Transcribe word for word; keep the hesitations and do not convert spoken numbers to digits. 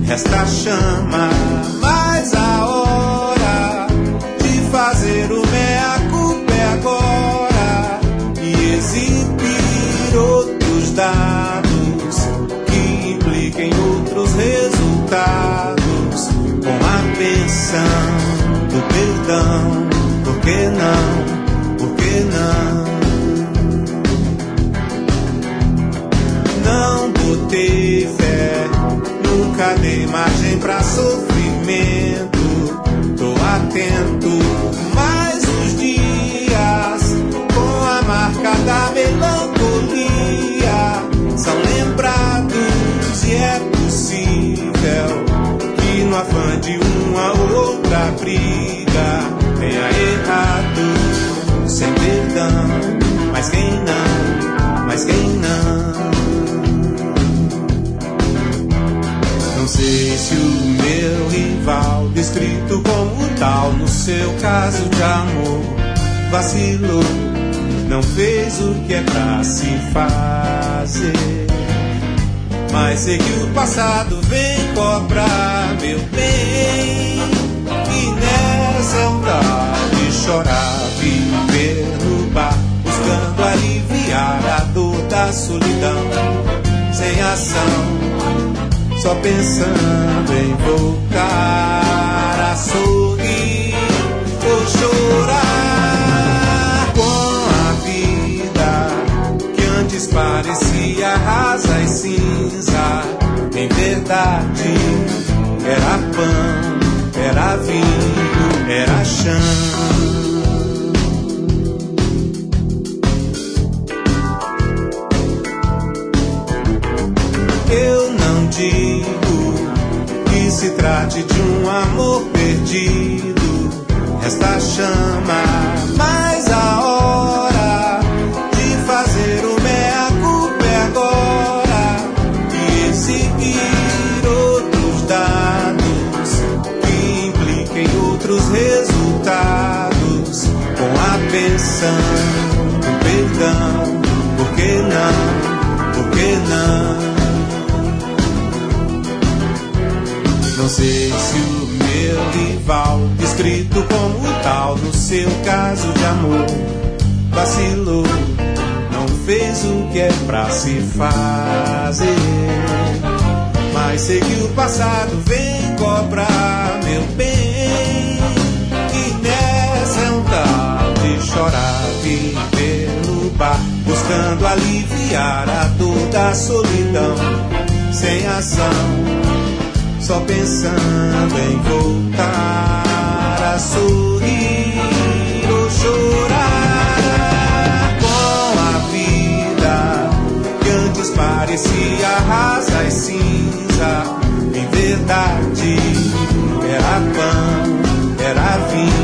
resta chama, mas a hora de fazer o meia-culpa é agora e exibir outros dados que impliquem outros resultados com a benção do perdão. Por que não? Por que não? Não botei fé, nunca dei margem pra sofrimento. Tô atento, mas os dias com a marca da melancolia são lembrados e é possível que no afã de uma ou outra briga venha errado, sem perdão. Mas quem não, mas quem não? Não sei se o meu rival, descrito como tal no seu caso de amor, vacilou, não fez o que é pra se fazer. Mas sei que o passado vem cobrar meu bem, e nessa é um dar de chorar, viver no bar, buscando aliviar a dor da solidão, sem ação, só pensando em voltar a sorrir ou chorar com a vida que antes parecia rasa e cinza. Em verdade era pão, era vinho, era chão. Eu não digo que se trate de um amor perdido, resta chama, mas a hora de fazer o meia-culpa é agora e exibir outros dados que impliquem outros resultados com a benção do perdão. Por que não? Por que não? Não sei se o meu rival, descrito como tal no seu caso de amor, vacilou, não fez o que é pra se fazer. Mas sei que o passado vem cobrar meu bem, e nessa é um tal de chorar, viver no bar, buscando aliviar a dor da solidão, sem ação, só pensando em voltar a sorrir ou chorar com a vida que antes parecia rasa e cinza. Em verdade era pão, era vinho,